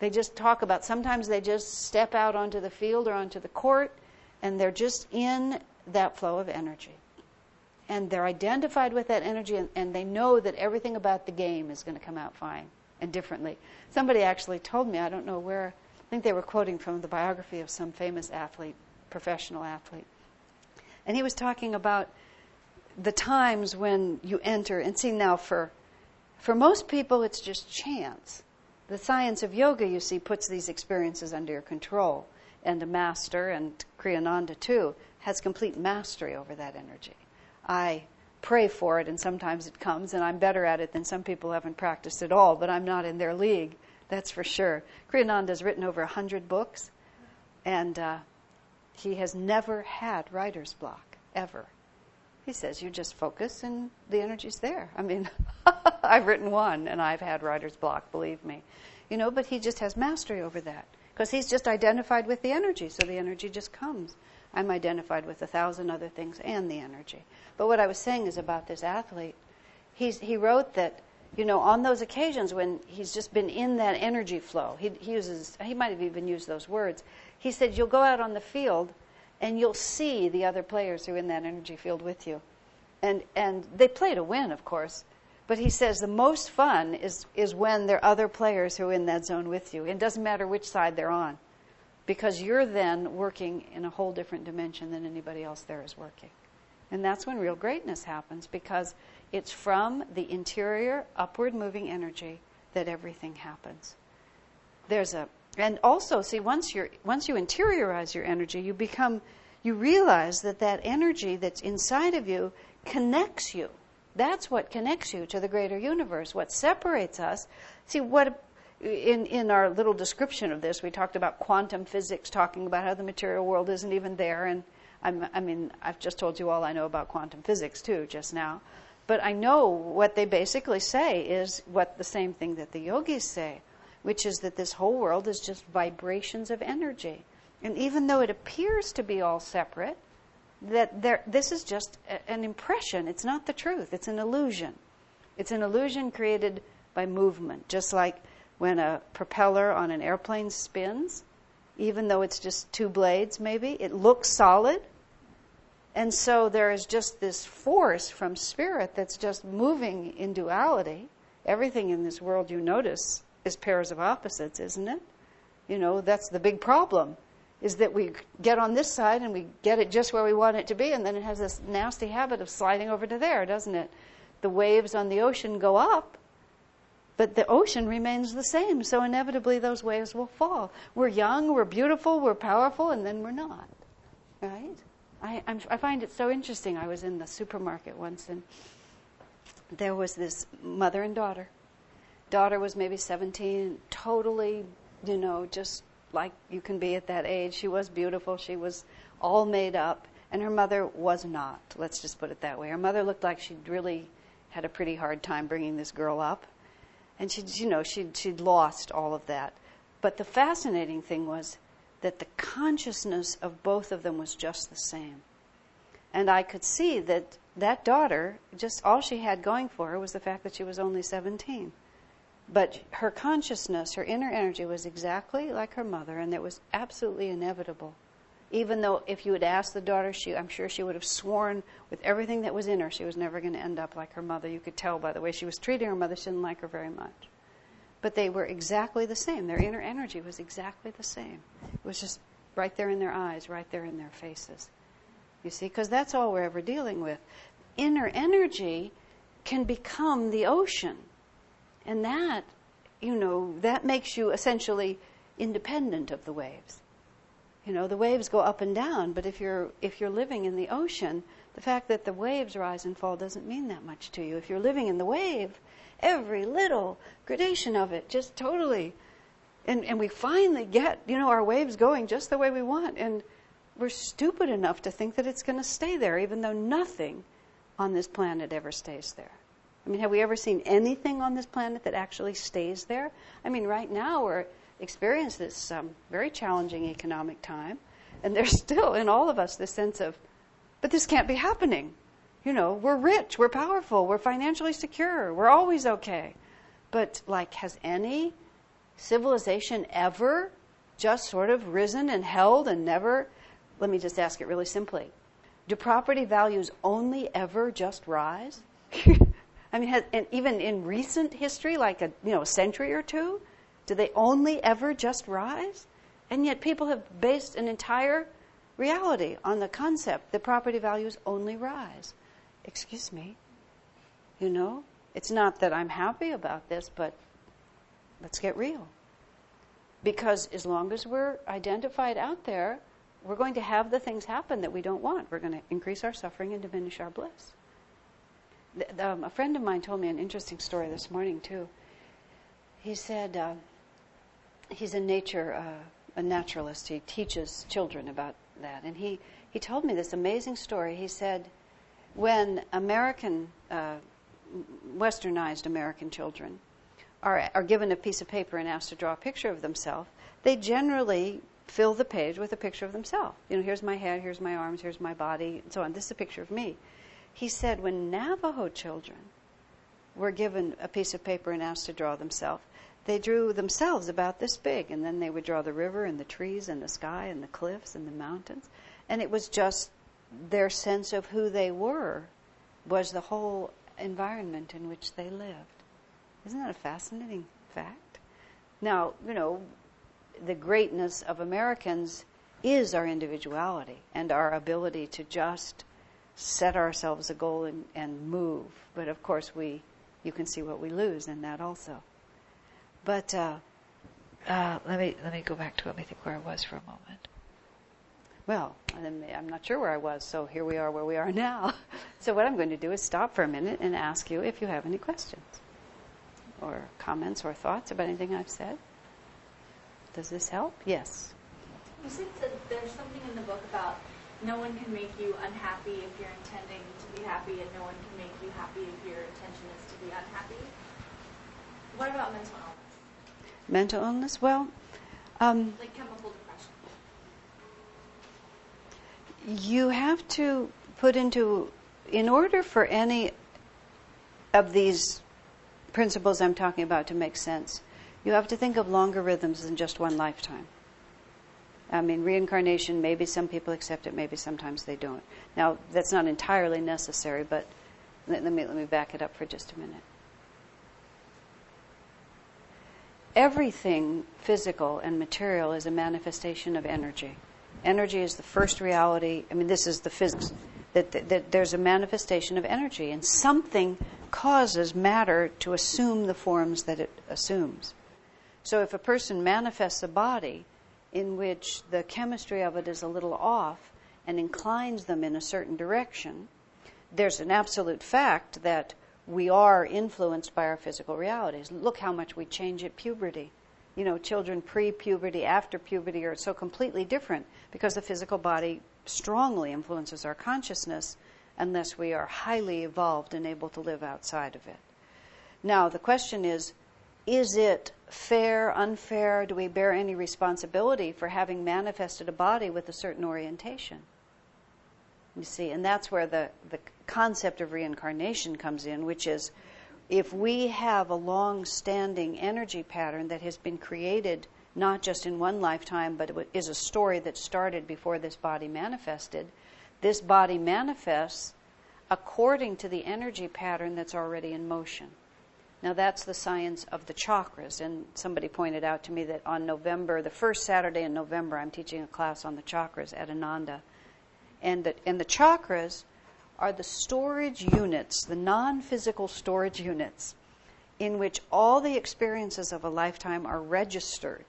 They just talk about, sometimes they just step out onto the field or onto the court, and they're just in that flow of energy. And they're identified with that energy, and they know that everything about the game is going to come out fine and differently. Somebody actually told me, I don't know where, I think they were quoting from the biography of some famous athlete, professional athlete. And he was talking about the times when you enter, and see now for most people it's just chance. The science of yoga, you see, puts these experiences under your control. And a master, and Kriyananda too, has complete mastery over that energy. I pray for it, and sometimes it comes, and I'm better at it than some people who haven't practiced at all, but I'm not in their league, that's for sure. Kriyananda's written over 100 books, and he has never had writer's block, ever. He says, you just focus and the energy's there. I mean, I've written one, and I've had writer's block, believe me. But he just has mastery over that, because he's just identified with the energy, so the energy just comes. I'm identified with 1,000 other things and the energy. But what I was saying is about this athlete, he wrote that, on those occasions when he's just been in that energy flow, he might have even used those words. He said, you'll go out on the field and you'll see the other players who are in that energy field with you. And they play to win, of course. But he says the most fun is when there are other players who are in that zone with you. It doesn't matter which side they're on, because you're then working in a whole different dimension than anybody else there is working. And that's when real greatness happens, because it's from the interior, upward moving energy that everything happens. And also, see, once you interiorize your energy, you realize that energy that's inside of you connects you. That's what connects you to the greater universe. What separates us, see, in our little description of this, we talked about quantum physics, talking about how the material world isn't even there. And I've just told you all I know about quantum physics too, just now. But I know what they basically say is the same thing that the yogis say, which is that this whole world is just vibrations of energy. And even though it appears to be all separate, this is just an impression. It's not the truth. It's an illusion. It's an illusion created by movement, just like when a propeller on an airplane spins, even though it's just two blades maybe, it looks solid. And so there is just this force from spirit that's just moving in duality. Everything in this world, you notice, is pairs of opposites, isn't it? That's the big problem, is that we get on this side and we get it just where we want it to be, and then it has this nasty habit of sliding over to there, doesn't it? The waves on the ocean go up, but the ocean remains the same, so inevitably those waves will fall. We're young, we're beautiful, we're powerful, and then we're not, right? I find it so interesting. I was in the supermarket once, and there was this mother and daughter. Daughter was maybe 17, totally, just like you can be at that age. She was beautiful. She was all made up. And her mother was not. Let's just put it that way. Her mother looked like she'd really had a pretty hard time bringing this girl up. And she'd lost all of that. But the fascinating thing was that the consciousness of both of them was just the same. And I could see that daughter, just all she had going for her was the fact that she was only 17. But her consciousness, her inner energy was exactly like her mother, and it was absolutely inevitable. Even though if you had asked the daughter, I'm sure she would have sworn with everything that was in her she was never going to end up like her mother. You could tell by the way she was treating her mother, she didn't like her very much. But they were exactly the same. Their inner energy was exactly the same. It was just right there in their eyes, right there in their faces. You see, because that's all we're ever dealing with. Inner energy can become the ocean. And that, that makes you essentially independent of the waves. The waves go up and down, but if you're living in the ocean, the fact that the waves rise and fall doesn't mean that much to you. If you're living in the wave, every little gradation of it just totally, and we finally get, our waves going just the way we want, and we're stupid enough to think that it's going to stay there, even though nothing on this planet ever stays there. Have we ever seen anything on this planet that actually stays there? Right now we're experiencing this very challenging economic time, and there's still in all of us this sense of, but this can't be happening. We're rich, we're powerful, we're financially secure, we're always okay. But has any civilization ever just sort of risen and held and never? Let me just ask it really simply. Do property values only ever just rise? I mean, and even in recent history, like a century or two, do they only ever just rise? And yet people have based an entire reality on the concept that property values only rise. Excuse me. It's not that I'm happy about this, but let's get real. Because as long as we're identified out there, we're going to have the things happen that we don't want. We're going to increase our suffering and diminish our bliss. A friend of mine told me an interesting story this morning, too. He said he's a naturalist. He teaches children about that. And he told me this amazing story. He said when westernized American children are given a piece of paper and asked to draw a picture of themselves, they generally fill the page with a picture of themselves. Here's my head, here's my arms, here's my body, and so on. This is a picture of me. He said when Navajo children were given a piece of paper and asked to draw themselves, they drew themselves about this big, and then they would draw the river and the trees and the sky and the cliffs and the mountains. And it was just their sense of who they were was the whole environment in which they lived. Isn't that a fascinating fact? Now, the greatness of Americans is our individuality and our ability to just set ourselves a goal and move. But of course, you can see what we lose in that also. But let me go back to where I was for a moment. Well, I'm not sure where I was, so here we are where we are now. So what I'm going to do is stop for a minute and ask you if you have any questions or comments or thoughts about anything I've said. Does this help? Yes. You said that there's something in the book about no one can make you unhappy if you're intending to be happy, and no one can make you happy if your intention is to be unhappy. What about mental illness? Mental illness? Well, like chemical depression. You have to put in order for any of these principles I'm talking about to make sense, you have to think of longer rhythms than just one lifetime. I mean, reincarnation, maybe some people accept it, maybe sometimes they don't. Now, that's not entirely necessary, but let me back it up for just a minute. Everything physical and material is a manifestation of energy. Energy is the first reality. I mean, this is the physics. That there's a manifestation of energy, and something causes matter to assume the forms that it assumes. So if a person manifests a body in which the chemistry of it is a little off and inclines them in a certain direction, there's an absolute fact that we are influenced by our physical realities. Look how much we change at puberty. Children pre-puberty, after puberty are so completely different because the physical body strongly influences our consciousness unless we are highly evolved and able to live outside of it. Now, the question is it fair, unfair? Do we bear any responsibility for having manifested a body with a certain orientation? You see, and that's where the concept of reincarnation comes in, which is if we have a long-standing energy pattern that has been created not just in one lifetime, but it is a story that started before this body manifested, this body manifests according to the energy pattern that's already in motion. Now that's the science of the chakras, and somebody pointed out to me that on the first Saturday in November, I'm teaching a class on the chakras at Ananda, and the chakras are the storage units, the non-physical storage units, in which all the experiences of a lifetime are registered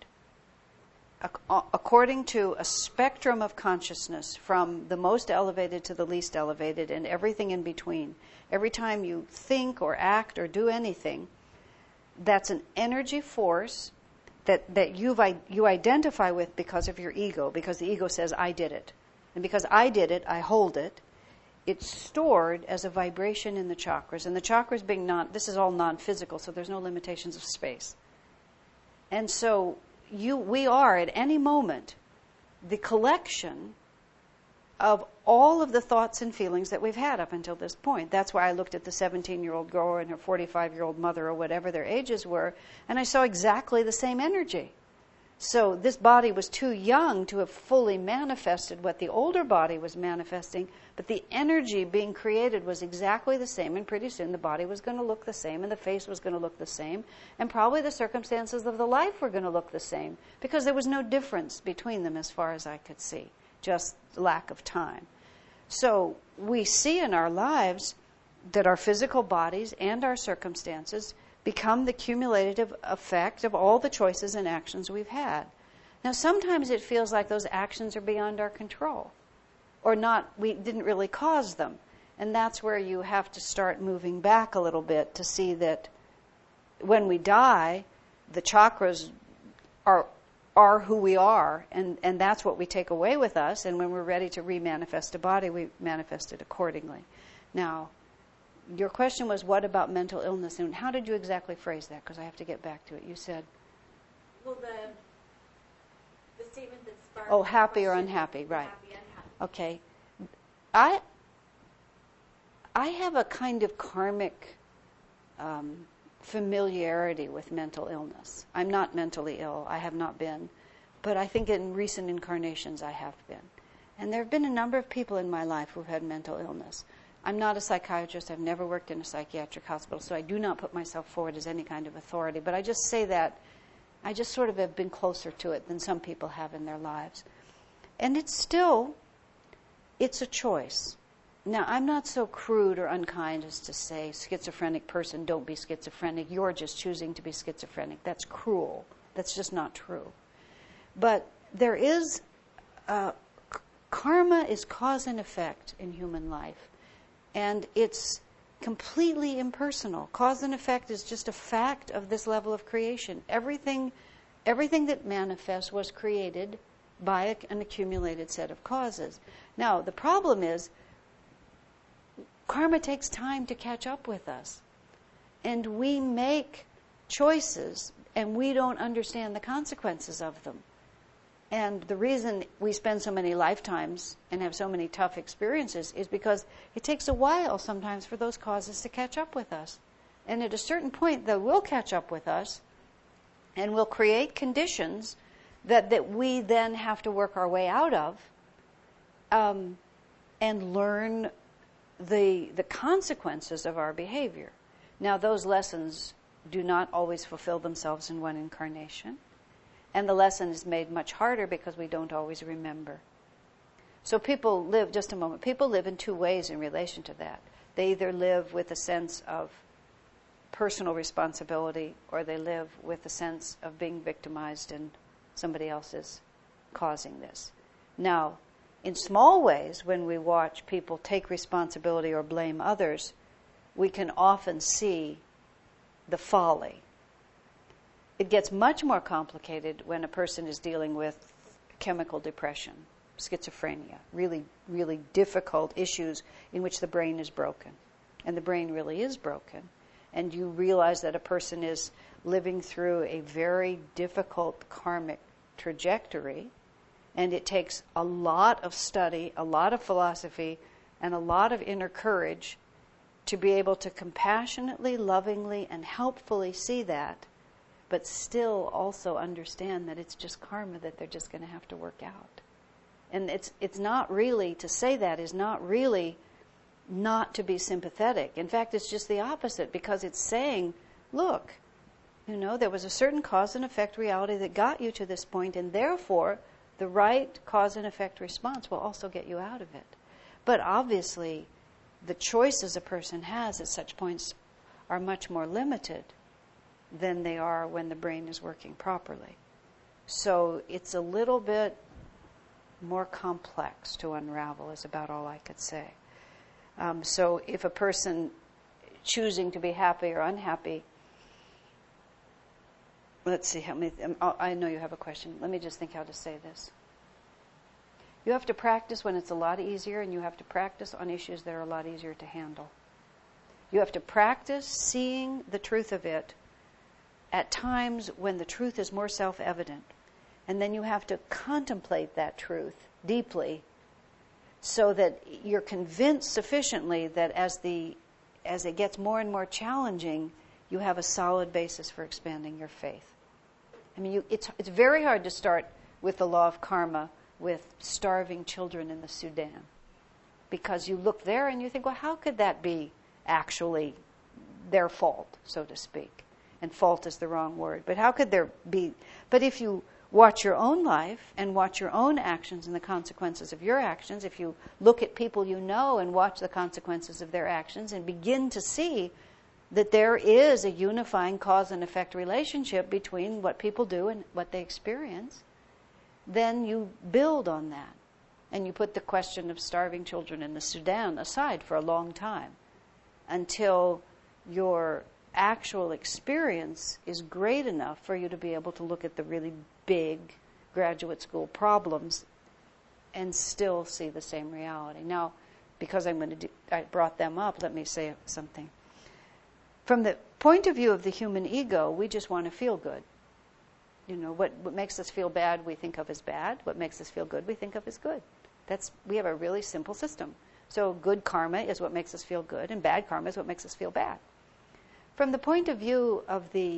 according to a spectrum of consciousness from the most elevated to the least elevated and everything in between. Every time you think or act or do anything, that's an energy force that you identify with because of your ego, because the ego says, I did it. And because I did it, I hold it. It's stored as a vibration in the chakras. And the chakras being this is all non-physical, so there's no limitations of space. And so we are, at any moment, the collection of all of the thoughts and feelings that we've had up until this point. That's why I looked at the 17-year-old girl and her 45-year-old mother or whatever their ages were, and I saw exactly the same energy. So this body was too young to have fully manifested what the older body was manifesting, but the energy being created was exactly the same, and pretty soon the body was going to look the same, and the face was going to look the same, and probably the circumstances of the life were going to look the same, because there was no difference between them as far as I could see, just lack of time. So we see in our lives that our physical bodies and our circumstances become the cumulative effect of all the choices and actions we've had. Now, sometimes it feels like those actions are beyond our control, or not, we didn't really cause them. And that's where you have to start moving back a little bit to see that when we die, the chakras are who we are, and that's what we take away with us, and when we're ready to remanifest a body, we manifest it accordingly. Now, your question was, what about mental illness? And how did you exactly phrase that? Because I have to get back to it. You said... Well, the statement that sparked... Oh, happy or unhappy, right. Happy, unhappy. Okay. I have a kind of karmic familiarity with mental illness. I'm not mentally ill. I have not been. But I think in recent incarnations I have been. And there have been a number of people in my life who've had mental illness. I'm not a psychiatrist. I've never worked in a psychiatric hospital, so I do not put myself forward as any kind of authority. But I just say that I just sort of have been closer to it than some people have in their lives. And it's a choice. Now, I'm not so crude or unkind as to say, schizophrenic person, don't be schizophrenic. You're just choosing to be schizophrenic. That's cruel. That's just not true. But there is, karma is cause and effect in human life. And it's completely impersonal. Cause and effect is just a fact of this level of creation. Everything that manifests was created by an accumulated set of causes. Now, the problem is, karma takes time to catch up with us. And we make choices, and we don't understand the consequences of them. And the reason we spend so many lifetimes and have so many tough experiences is because it takes a while sometimes for those causes to catch up with us. And at a certain point, they will catch up with us and will create conditions that we then have to work our way out of and learn the consequences of our behavior. Now, those lessons do not always fulfill themselves in one incarnation. And the lesson is made much harder because we don't always remember. So people live in two ways in relation to that. They either live with a sense of personal responsibility, or they live with a sense of being victimized and somebody else is causing this. Now, in small ways, when we watch people take responsibility or blame others, we can often see the folly. It gets much more complicated when a person is dealing with chemical depression, schizophrenia, really, really difficult issues in which the brain is broken. And the brain really is broken. And you realize that a person is living through a very difficult karmic trajectory, and it takes a lot of study, a lot of philosophy, and a lot of inner courage to be able to compassionately, lovingly, and helpfully see that, but still also understand that it's just karma that they're just going to have to work out. And it's not really, to say that is not really not to be sympathetic. In fact, it's just the opposite, because it's saying, look, there was a certain cause and effect reality that got you to this point, and therefore the right cause and effect response will also get you out of it. But obviously, the choices a person has at such points are much more limited than they are when the brain is working properly. So it's a little bit more complex to unravel, is about all I could say. So if a person choosing to be happy or unhappy, let's see, I know you have a question. Let me just think how to say this. You have to practice when it's a lot easier, and you have to practice on issues that are a lot easier to handle. You have to practice seeing the truth of it at times when the truth is more self-evident. And then you have to contemplate that truth deeply so that you're convinced sufficiently that as it gets more and more challenging, you have a solid basis for expanding your faith. I mean, it's very hard to start with the law of karma with starving children in the Sudan, because you look there and you think, well, how could that be actually their fault, so to speak? And fault is the wrong word. But how could there be? But if you watch your own life and watch your own actions and the consequences of your actions, if you look at people you know and watch the consequences of their actions and begin to see that there is a unifying cause and effect relationship between what people do and what they experience, then you build on that. And you put the question of starving children in the Sudan aside for a long time until your actual experience is great enough for you to be able to look at the really big graduate school problems and still see the same reality. Now, because I brought them up, let me say something. From the point of view of the human ego, we just want to feel good. You know, what makes us feel bad, we think of as bad. What makes us feel good, we think of as good. We have a really simple system. So good karma is what makes us feel good, and bad karma is what makes us feel bad. From the point of view of the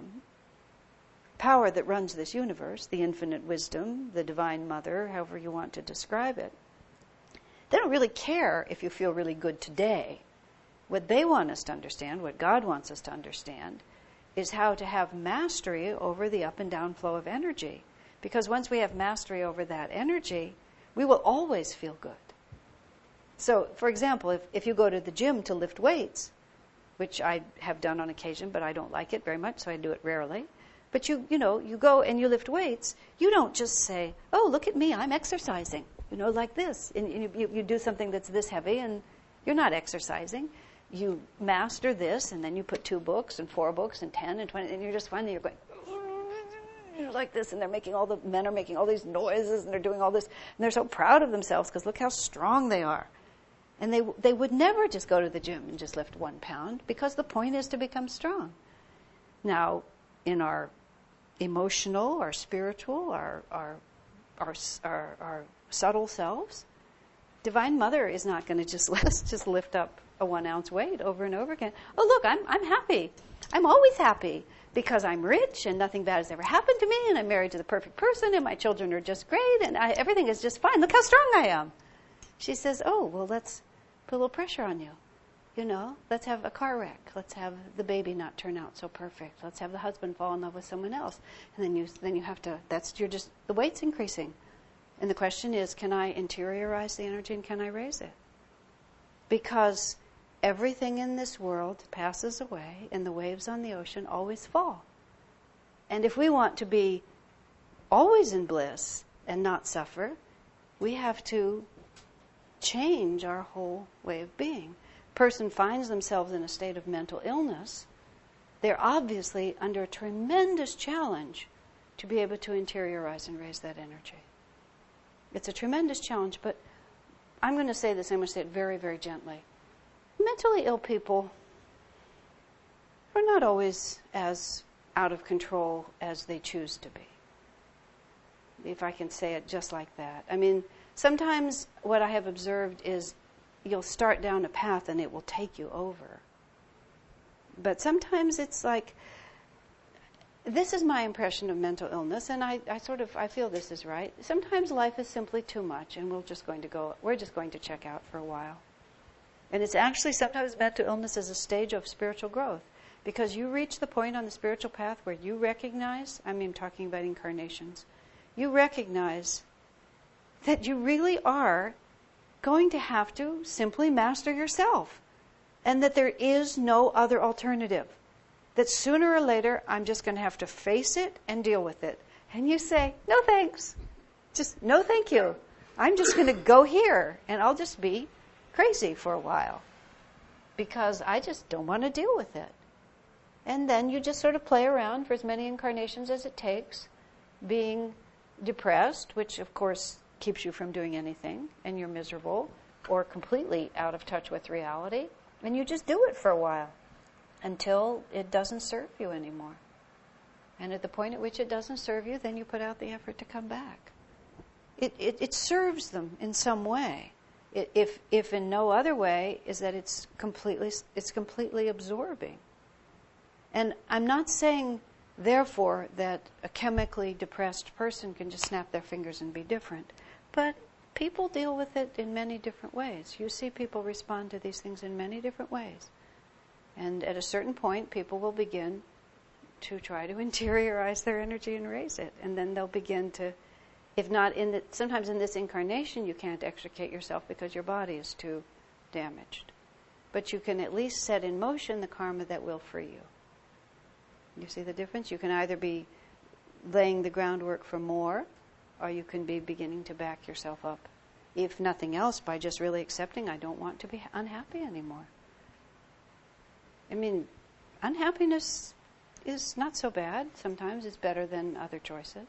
power that runs this universe, the infinite wisdom, the divine mother, however you want to describe it, they don't really care if you feel really good today. What they want us to understand, what God wants us to understand, is how to have mastery over the up and down flow of energy. Because once we have mastery over that energy, we will always feel good. So, for example, if you go to the gym to lift weights, which I have done on occasion, but I don't like it very much, so I do it rarely. But you go and you lift weights, you don't just say, oh, look at me, I'm exercising, like this. And you do something that's this heavy, and you're not exercising. You master this, and then you put 2 books and 4 books and 10 and 20, and you're just finally, you're going like this, and the men are making all these noises, and they're doing all this, and they're so proud of themselves because look how strong they are. And they would never just go to the gym and just lift 1 pound, because the point is to become strong. Now, in our emotional, our spiritual, our subtle selves, Divine Mother is not going to just let us just lift up a 1 ounce weight over and over again. Oh, look, I'm happy. I'm always happy because I'm rich and nothing bad has ever happened to me, and I'm married to the perfect person, and my children are just great, and everything is just fine. Look how strong I am. She says, oh, well, let's put a little pressure on you. Let's have a car wreck. Let's have the baby not turn out so perfect. Let's have the husband fall in love with someone else. And then you have to, the weight's increasing. And the question is, can I interiorize the energy and can I raise it? Because everything in this world passes away and the waves on the ocean always fall. And if we want to be always in bliss and not suffer, we have to change our whole way of being. Person finds themselves in a state of mental illness, they're obviously under a tremendous challenge to be able to interiorize and raise that energy. It's a tremendous challenge, but I'm going to say this, I'm going to say it very, very gently. Mentally ill people are not always as out of control as they choose to be. If I can say it just like that. I mean, sometimes what I have observed is you'll start down a path and it will take you over. But sometimes it's like, this is my impression of mental illness, and I feel this is right. Sometimes life is simply too much, and we're just going to check out for a while. And it's actually sometimes mental illness is a stage of spiritual growth, because you reach the point on the spiritual path where you recognize, talking about incarnations, you recognize that you really are going to have to simply master yourself, and that there is no other alternative. That sooner or later, I'm just going to have to face it and deal with it. And you say, no thanks. Just no thank you. I'm just going to go here, and I'll just be crazy for a while because I just don't want to deal with it. And then you just sort of play around for as many incarnations as it takes, being depressed, which of course keeps you from doing anything, and you're miserable or completely out of touch with reality, and you just do it for a while until it doesn't serve you anymore. And at the point at which it doesn't serve you, then you put out the effort to come back. It serves them in some way. If in no other way, is that it's completely absorbing. And I'm not saying, therefore, that a chemically depressed person can just snap their fingers and be different. But people deal with it in many different ways. You see people respond to these things in many different ways. And at a certain point, people will begin to try to interiorize their energy and raise it. And then they'll begin to, if not sometimes in this incarnation you can't extricate yourself because your body is too damaged. But you can at least set in motion the karma that will free you. You see the difference? You can either be laying the groundwork for more, or you can be beginning to back yourself up, if nothing else, by just really accepting, I don't want to be unhappy anymore. I mean, unhappiness is not so bad. Sometimes it's better than other choices.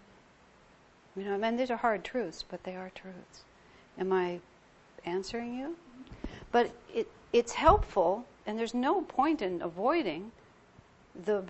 You know, I mean, these are hard truths, but they are truths. Am I answering you? But it's helpful, and there's no point in avoiding the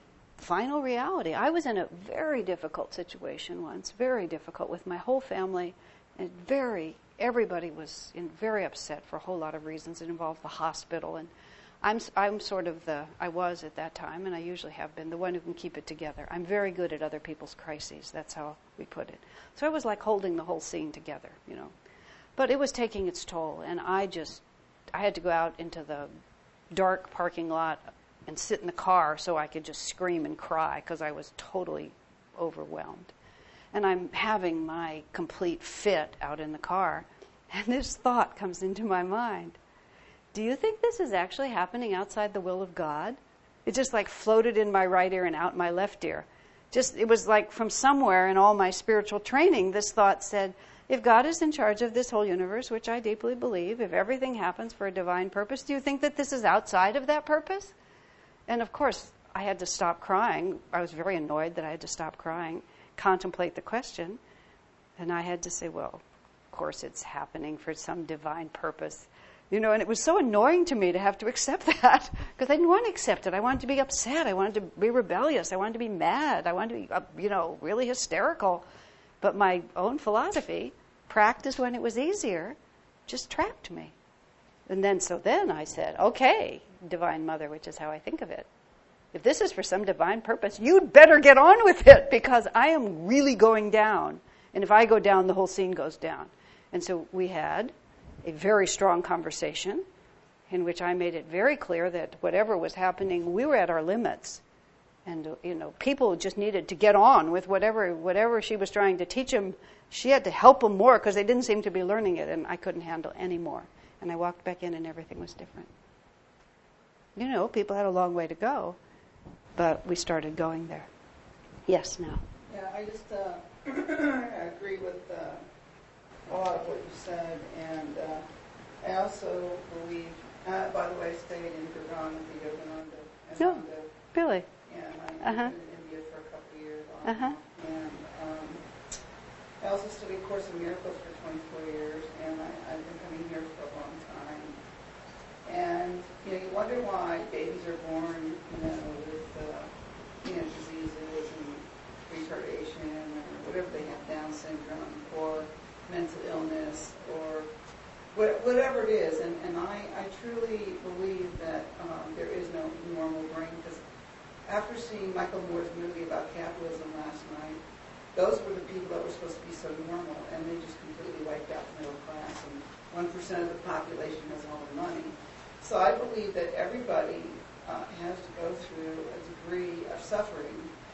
final reality. I was in a very difficult situation once, very difficult with my whole family, and everybody was very upset for a whole lot of reasons. It involved the hospital, and I'm sort of I was at that time, and I usually have been, the one who can keep it together. I'm very good at other people's crises. That's how we put it. So I was like holding the whole scene together, you know. But it was taking its toll, and I had to go out into the dark parking lot and sit in the car so I could just scream and cry because I was totally overwhelmed. And I'm having my complete fit out in the car, and this thought comes into my mind. Do you think this is actually happening outside the will of God? It just like floated in my right ear and out my left ear. It was like from somewhere in all my spiritual training, this thought said, if God is in charge of this whole universe, which I deeply believe, if everything happens for a divine purpose, do you think that this is outside of that purpose? And of course, I had to stop crying. I was very annoyed that I had to stop crying, contemplate the question. And I had to say, well, of course it's happening for some divine purpose. You know, and it was so annoying to me to have to accept that, because I didn't want to accept it. I wanted to be upset. I wanted to be rebellious. I wanted to be mad. I wanted to be, really hysterical. But my own philosophy, practiced when it was easier, just trapped me. And then I said, okay, Divine Mother, which is how I think of it. If this is for some divine purpose, you'd better get on with it, because I am really going down. And if I go down, the whole scene goes down. And so we had a very strong conversation in which I made it very clear that whatever was happening, we were at our limits. And, people just needed to get on with whatever she was trying to teach them. She had to help them more because they didn't seem to be learning it, and I couldn't handle any more. And I walked back in and everything was different. People had a long way to go, but we started going there. Yes, now. Yeah, I just I agree with a lot of what you said, and I also believe, by the way, I stayed in Gurgaon with the Yogananda. No, really? Yeah, and I lived in India for a couple of years. And I also studied Course in Miracles for 24 years, and I've been coming here for a long time. And, you wonder why babies are born, with, diseases and retardation or whatever they have, Down syndrome, or mental illness, or whatever it is. And I truly believe that there is no normal brain, because after seeing Michael Moore's movie about capitalism last night, those were the people that were supposed to be so normal, and they just completely wiped out the middle class, and 1% of the population has all the money. So I believe that everybody has to go through a degree of suffering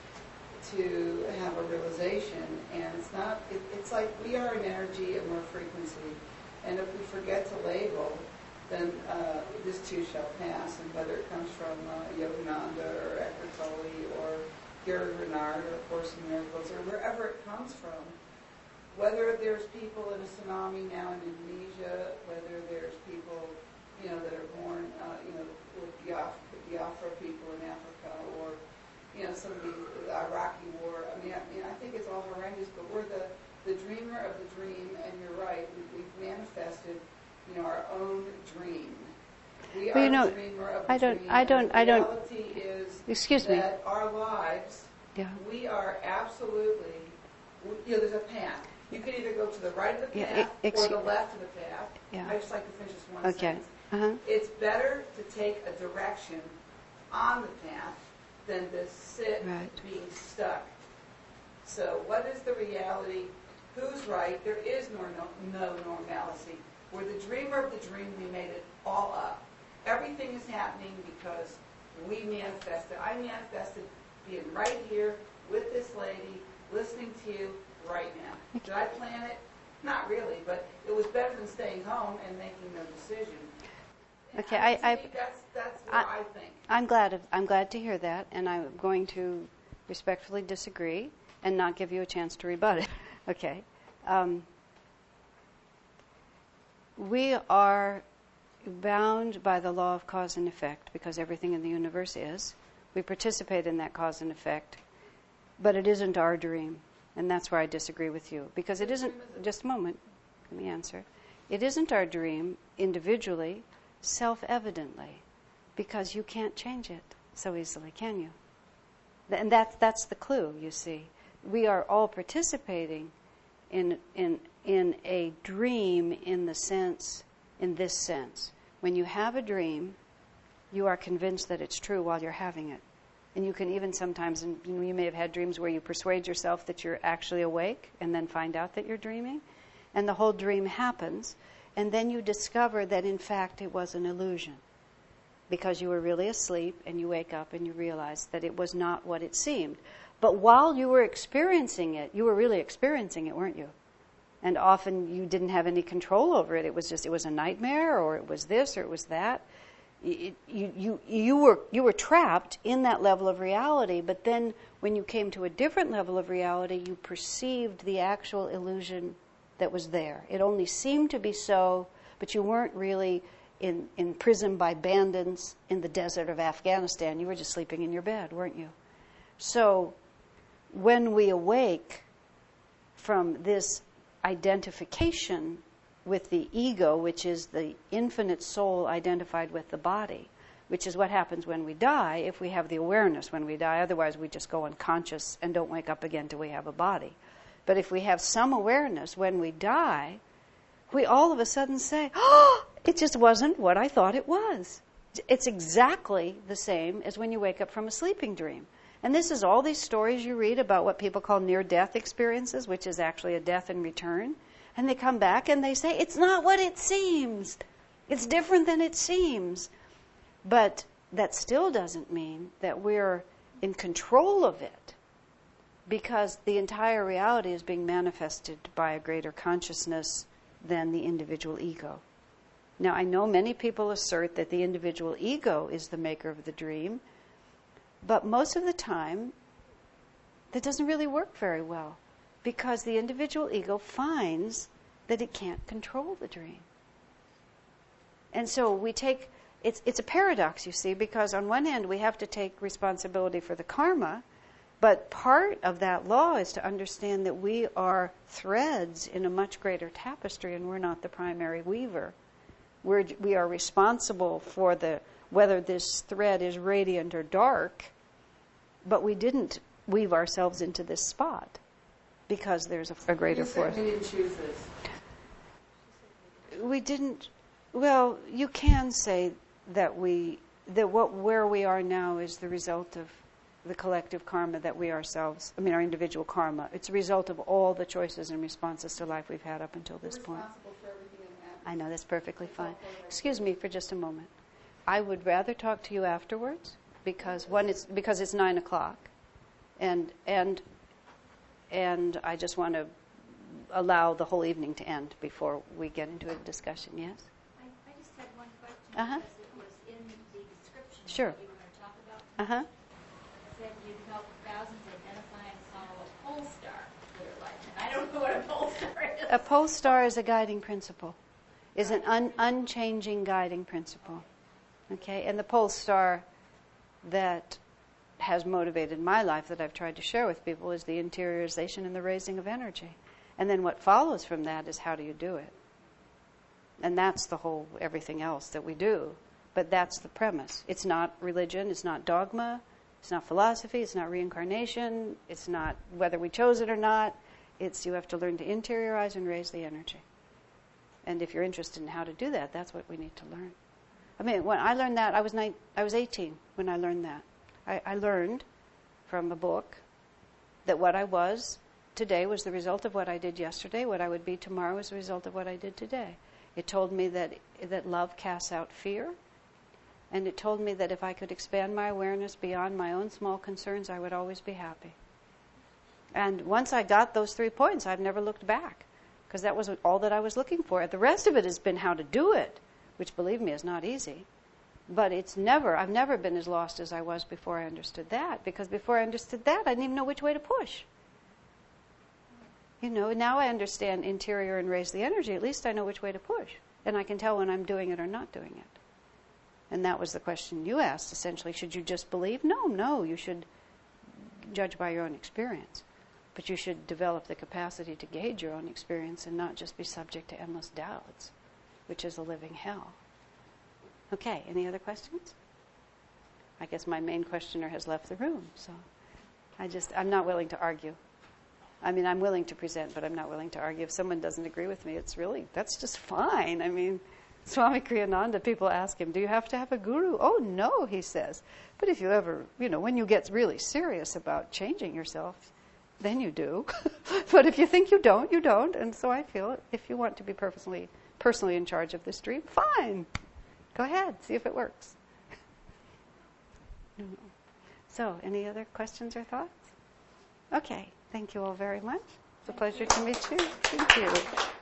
to have a realization, and it's like we are an energy and we're a frequency, and if we forget to label, then this too shall pass, and whether it comes from Yogananda or Eckhart Tolle or Gary Renard or Course in Miracles or wherever it comes from, whether there's people in a tsunami now in Indonesia, whether there's people, that are born, with Biafra people in Africa, or, some of the Iraqi war. I think it's all horrendous, but we're the dreamer of the dream, and you're right, we've manifested, our own dream. We are the dreamer of the dream. The reality is that our lives, we are absolutely, there's a path. You can either go to the right of the Yeah, path or the left of the path. Yeah. I just like to finish this one Okay. sentence. Uh-huh. It's better to take a direction on the path than to sit Right. being stuck. So what is the reality? Who's right? There is no normalcy. We're the dreamer of the dream. We made it all up. Everything is happening because we manifested. I manifested being right here with this lady, listening to you right now. Did I plan it? Not really, but it was better than staying home and making no decision. Okay, That's what I think. I'm glad to hear that, and I'm going to respectfully disagree and not give you a chance to rebut it. Okay. We are bound by the law of cause and effect because everything in the universe is. We participate in that cause and effect, but it isn't our dream, and that's where I disagree with you. Because it isn't, just a moment, let me answer. It isn't our dream individually, self-evidently, because you can't change it so easily, can you? And that's the clue, you see. We are all participating in a dream in this sense. When you have a dream, you are convinced that it's true while you're having it. And you can even sometimes, and you may have had dreams where you persuade yourself that you're actually awake and then find out that you're dreaming. And the whole dream happens. And then you discover that, in fact, it was an illusion. Because you were really asleep and you wake up and you realize that it was not what it seemed. But while you were experiencing it, you were really experiencing it, weren't you? And often you didn't have any control over it. It was a nightmare, or it was this, or it was that. You were trapped in that level of reality, but then when you came to a different level of reality, you perceived the actual illusion that was there. It only seemed to be so, but you weren't really imprisoned by bandits in the desert of Afghanistan. You were just sleeping in your bed, weren't you? So when we awake from this identification with the ego, which is the infinite soul identified with the body, which is what happens when we die if we have the awareness when we die. Otherwise, we just go unconscious and don't wake up again till we have a body. But if we have some awareness when we die, we all of a sudden say, oh, it just wasn't what I thought it was. It's exactly the same as when you wake up from a sleeping dream. And this is all these stories you read about what people call near-death experiences, which is actually a death in return. And they come back and they say, it's not what it seems. It's different than it seems. But that still doesn't mean that we're in control of it, because the entire reality is being manifested by a greater consciousness than the individual ego. Now, I know many people assert that the individual ego is the maker of the dream, but most of the time, that doesn't really work very well, because the individual ego finds that it can't control the dream. And so it's a paradox, you see, because on one hand we have to take responsibility for the karma, but part of that law is to understand that we are threads in a much greater tapestry, and we're not the primary weaver. We are responsible for whether this thread is radiant or dark, but we didn't weave ourselves into this spot because there's a greater force. We didn't choose this. We didn't. Well, you can say that where we are now is the result of the collective karma that we ourselves, our individual karma. It's a result of all the choices and responses to life we've had up until this point. Responsible for everything that happens. I know, that's perfectly fine. Excuse me for just a moment. I would rather talk to you afterwards because it's 9 o'clock, and I just want to allow the whole evening to end before we get into a discussion. Yes? I just had one question Uh-huh. because it was in the description Sure. that you were going to talk about. Uh-huh. It said you'd help thousands identify and follow a pole star for their life. And I don't know what a pole star is. A pole star is a guiding principle, is an unchanging guiding principle. Okay? And the pole star that has motivated my life that I've tried to share with people is the interiorization and the raising of energy. And then what follows from that is how do you do it? And that's the whole everything else that we do. But that's the premise. It's not religion, it's not dogma, it's not philosophy, it's not reincarnation, it's not whether we chose it or not. It's you have to learn to interiorize and raise the energy. And if you're interested in how to do that, that's what we need to learn. I mean, when I learned that, I was 18 when I learned that. I learned from a book that what I was today was the result of what I did yesterday. What I would be tomorrow was the result of what I did today. It told me that love casts out fear. And it told me that if I could expand my awareness beyond my own small concerns, I would always be happy. And once I got those 3 points, I've never looked back, because that was all that I was looking for. The rest of it has been how to do it, which, believe me, is not easy. But I've never been as lost as I was before I understood that, because before I understood that, I didn't even know which way to push. Now I understand interior and raise the energy. At least I know which way to push. And I can tell when I'm doing it or not doing it. And that was the question you asked, essentially. Should you just believe? No, you should judge by your own experience. But you should develop the capacity to gauge your own experience and not just be subject to endless doubts, which is a living hell. Okay, any other questions? I guess my main questioner has left the room, so I'm not willing to argue. I mean, I'm willing to present, but I'm not willing to argue. If someone doesn't agree with me, that's just fine. I mean, Swami Kriyananda, people ask him, do you have to have a guru? Oh, no, he says. But if you ever, when you get really serious about changing yourself, then you do. But if you think you don't, you don't. And so I feel if you want to be personally in charge of this dream, fine. Go ahead, see if it works. So, any other questions or thoughts? Okay, thank you all very much. It's a pleasure to meet you. Thank you.